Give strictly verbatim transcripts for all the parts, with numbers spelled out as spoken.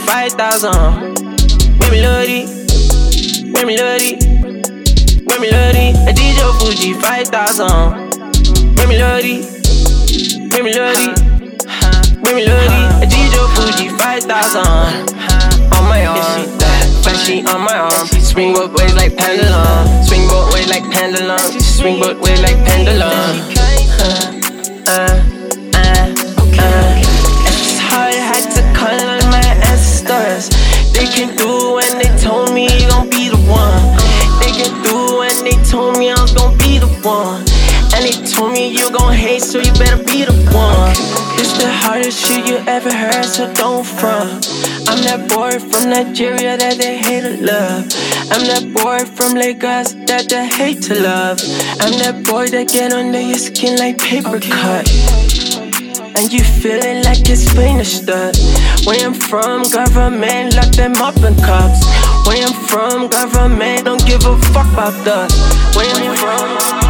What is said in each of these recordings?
five thousand. Give me Lodi, give me Lodi, give me Lodi. A D J Fuji five thousand. Give me Lodi, give me Lodi, give me Lodi. A D J Fuji five thousand. On my arm, flashy on my arm. Swing both ways like pendulum. Swing both ways like pendulum. Swing both ways like pendulum. Uh, uh, uh, uh. It's hard, had to call on my ancestors. They came through when they told me you gon' be the one. They came through when they told me I was gon' be the one. And they told me you gon' hate, so you better be the one. It's the hardest shit you ever heard, so don't front. I'm that boy from Nigeria that they hate to love. I'm that boy from Lagos that they hate to love. I'm that boy that get under your skin like paper cut. And you feeling like it's finished stud. Where I'm from, government lock them up in cuffs. Where I'm from, government don't give a fuck about us. Where I'm from.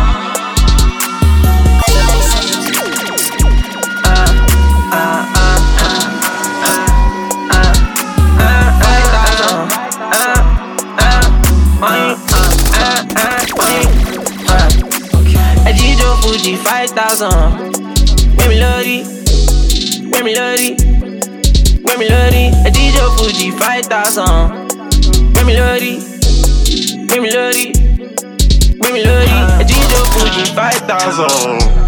Fuji five thousand. Give me Lodi, give me Lodi, give me Lodi. A D J Fuji five thousand. Give me Lodi, give me Lodi, give me Lodi. A D J Fuji five thousand.